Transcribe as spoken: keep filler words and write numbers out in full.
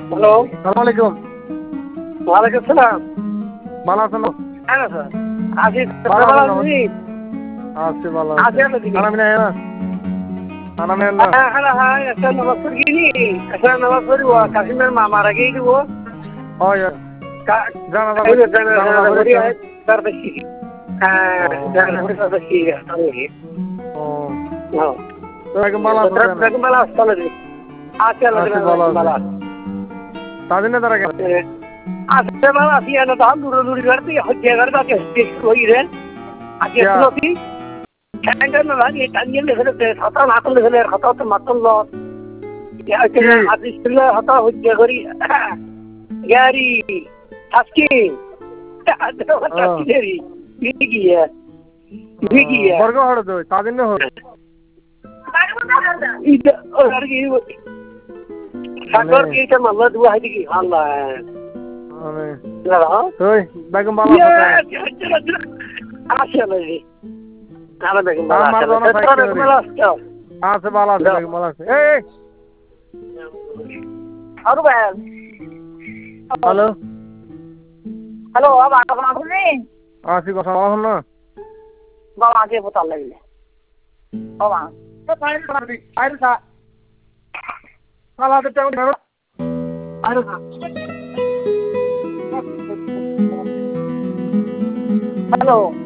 Hello, সালাম আলাইকুম। ওয়ালাইকুম সালাম। ভালো আছেন? হ্যাঁ স্যার, আছি ভালো ভালো আছেন না? আছি। আছি ভালো আছি আছি। আলো দিকে। খানা পিনা না? খানা পিনা না? হ্যাঁ হ্যাঁ হ্যাঁ, একটা নামাজ পড়ি নি, একটা নামাজ পড়ি ও কাশিমের মা মারা গিয়ে দিব। হয় জানাজা এই যে জানাজা জানা করি করেছেন? তার বেশি। হ্যাঁ, ও জানা করি তার বেশি। ও হ্যাঁ, তো একদম ভালো আছেন তার কেন? বেগম ভালো আছে আলো দিকে। আছি আলো আছি দিকে ভালো আছি। ভালো আছে। তাদের না তারা কেন? আজকে ভালো আছি না তো দূরে দূরে করতে হচ্ছে করতে আছে হই রে। আজকে क्या শুনছি ঠ্যাঙ্গা না লাগে টাঙ্গিয়ে লেখে খাতা না করলে হলে খাতা তো মাতল কি আজকে ছিল খাতা হচ্ছে করি গাড়ি আজকে ও চাকরি গিয়ে গিয়ে বর্গ হড় তো তাদের না হড় এটা আর কি মানে সাগর কি এটা মামলা দুয়া হয় কি আল্লাহ মানে না ওই বেগম ভালো আছে কেন? আসে না রে আরে বেগম ভালো আমার আছে জন্য না তোরা থাকতে বেগম পারি ভালো আছে আছে ভালো আছে বেগম ভালো আছে এই আরো ভাই হ্যালো হ্যালো বাবা কেমন আছেন আসি কথা বলুন না বাবা আগে বোতল লাগবে বাবা তো ফাইল করে দি ফাইল সা সালাতে টাইম ধরো আরে হ্যালো